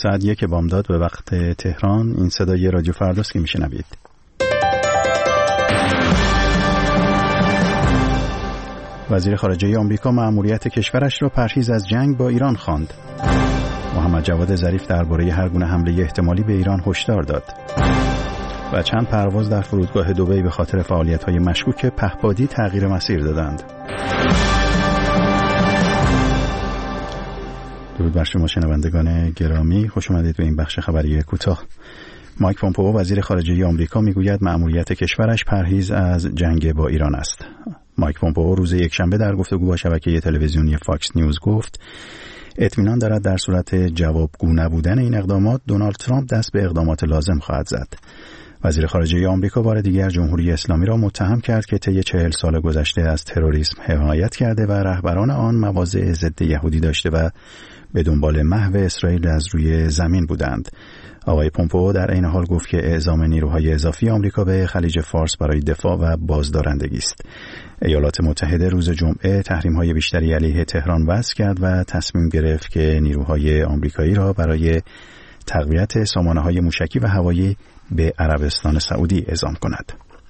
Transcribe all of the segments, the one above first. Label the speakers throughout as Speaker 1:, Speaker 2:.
Speaker 1: ساعت 1 بامداد به وقت تهران. این صدای رادیو فرداست که میشنوید. وزیر خارجه آمریکا مأموریت کشورش را پرهیز از جنگ با ایران خواند. محمد جواد ظریف درباره هر گونه حمله احتمالی به ایران هشدار داد. و چند پرواز در فرودگاه دبی به خاطر فعالیت‌های مشکوک پهپادی تغییر مسیر دادند. درود بر شما شنوندگان گرامی، خوش آمدید به این بخش خبری کوتاه. مایک پومپئو وزیر خارجه آمریکا میگوید مأموریت کشورش پرهیز از جنگ با ایران است. مایک پومپئو روز یکشنبه در گفتگو با شبکه تلویزیونی فاکس نیوز گفت اطمینان دارد در صورت جوابگو نبودن این اقدامات دونالد ترامپ دست به اقدامات لازم خواهد زد. وزیر خارجه آمریکا بار دیگر جمهوری اسلامی را متهم کرد که طی 40 سال گذشته از تروریسم حمایت کرده و رهبران آن مواضع ضد یهودی داشته و به دنبال محو اسرائیل از روی زمین بودند. آقای پومپئو در عین حال گفت که اعزام نیروهای اضافی آمریکا به خلیج فارس برای دفاع و بازدارندگی است. ایالات متحده روز جمعه تحریم‌های بیشتری علیه تهران وضع کرد و تصمیم گرفت که نیروهای آمریکایی را برای تقویت سامانه‌های موشکی و هوایی به عربستان سعودی اعزام کند.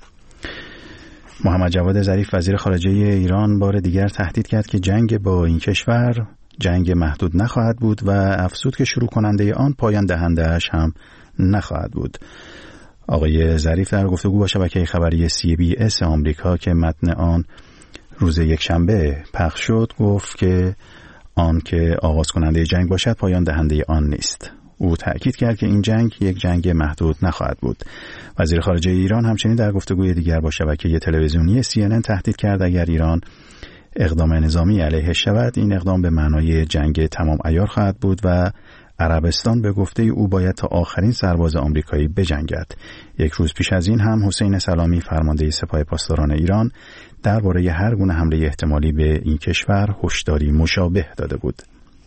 Speaker 1: محمد جواد ظریف وزیر خارجه ایران بار دیگر تهدید کرد که جنگ با این کشور جنگ محدود نخواهد بود و افزود که شروع کننده آن پایان دهنده‌اش هم نخواهد بود. آقای ظریف در گفتگو با شبکه خبری CBS آمریکا که متن آن روز یکشنبه پخش شد گفت که آن که آغاز کننده جنگ باشد پایان دهنده آن نیست. او تأکید کرد که این جنگ یک جنگ محدود نخواهد بود. وزیر خارجه ایران همچنین در گفتگوی دیگر با شبکه تلویزیونی CNN تهدید کرد اگر ایران اقدام نظامی علیه شود این اقدام به معنای جنگ تمام عیار خواهد بود و عربستان به گفته او باید تا آخرین سرباز آمریکایی بجنگد. یک روز پیش از این هم حسین سلامی فرمانده سپاه پاسداران ایران درباره هر گونه حمله احتمالی به این کشور هشداری مشابه داده بود.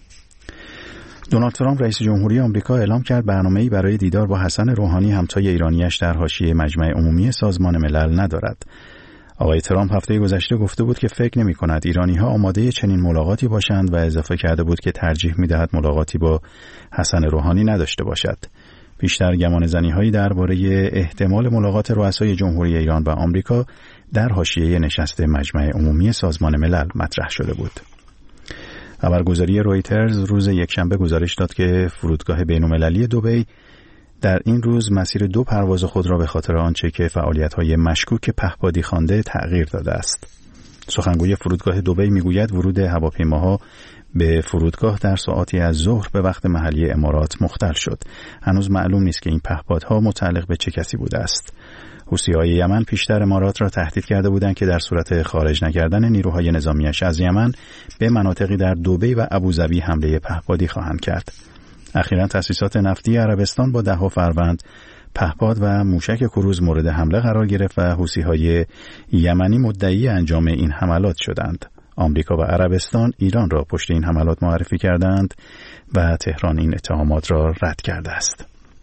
Speaker 1: دونالد ترامپ رئیس جمهوری آمریکا اعلام کرد برنامه‌ای برای دیدار با حسن روحانی همتای ایرانیش در حاشیه مجمع عمومی سازمان ملل ندارد. آقای ترامپ هفته گذشته گفته بود که فکر نمی‌کند ایرانی‌ها آماده چنین ملاقاتی باشند و اضافه کرده بود که ترجیح می‌دهد ملاقاتی با حسن روحانی نداشته باشد. بیشتر گمانه‌زنی‌هایی درباره احتمال ملاقات رؤسای جمهوری ایران و آمریکا در حاشیه نشست مجمع عمومی سازمان ملل مطرح شده بود. خبرگزاری رویترز روز یکشنبه گزارش داد که فرودگاه بین‌المللی دبی در این روز مسیر 2 پرواز خود را به خاطر آنچه که فعالیت‌های مشکوک پهپادی خوانده تغییر داده است. سخنگوی فرودگاه دبی میگوید ورود هواپیماها به فرودگاه در ساعاتی از ظهر به وقت محلی امارات مختل شد. هنوز معلوم نیست که این پهپادها متعلق به چه کسی بوده است. حوثی‌های یمن پیشتر امارات را تهدید کرده بودند که در صورت خارج نکردن نیروهای نظامیش از یمن به مناطقی در دبی و ابوظبی حمله پهپادی خواهند کرد. اخیراً تأسیسات نفتی عربستان با 10 فروند پهپاد و موشک کروز مورد حمله قرار گرفت و حوثی‌های یمنی مدعی انجام این حملات شدند. آمریکا و عربستان ایران را پشت این حملات معرفی کردند و تهران این اتهامات را رد کرده است.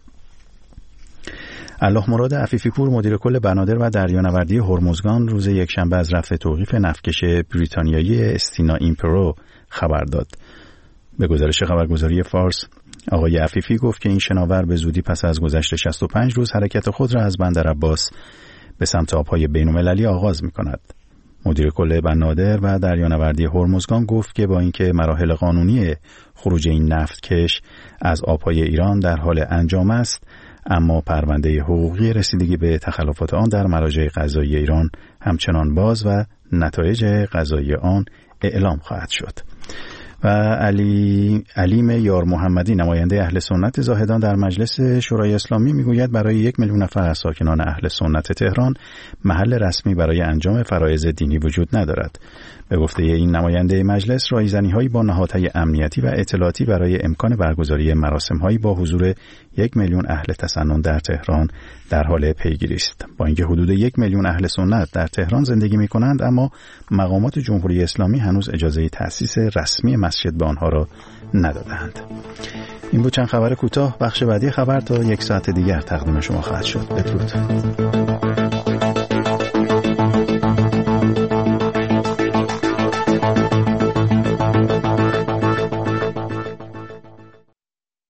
Speaker 1: الله مراد عفیفی پور مدیر کل بنادر و دریانوردی هرمزگان روز یکشنبه از رفع توقیف نفتکش بریتانیایی استینا ایمپرو خبر داد. به گزارش خبرگزاری فارس آقای عفیفی گفت که این شناور به زودی پس از گذشت 65 روز حرکت خود را از بندر عباس به سمت آبهای بین‌المللی آغاز می‌کند. مدیر کل بنادر و دریانوردی هرمزگان گفت که با اینکه مراحل قانونی خروج این نفتکش از آبهای ایران در حال انجام است، اما پرونده حقوقی رسیدگی به تخلفات آن در مراجع قضایی ایران همچنان باز و نتایج قضایی آن اعلام خواهد شد. و علیم یار محمدی نماینده اهل سنت زاهدان در مجلس شورای اسلامی میگوید برای 1 میلیون نفر از ساکنان اهل سنت تهران محل رسمی برای انجام فرایض دینی وجود ندارد. به گفته این نماینده مجلس رایزنی‌هایی با نهادهای امنیتی و اطلاعاتی برای امکان برگزاری مراسم‌هایی با حضور 1 میلیون اهل تسنن در تهران در حال پیگیری است. با اینکه حدود 1 میلیون اهل سنت در تهران زندگی می‌کنند، اما مقامات جمهوری اسلامی هنوز اجازه تأسیس رسمی مسجد به آنها را ندادند. این بود چند خبر کوتاه. بخش بعدی خبر تا 1 ساعت دیگر تقدیم شما خواهد شد. بدرود.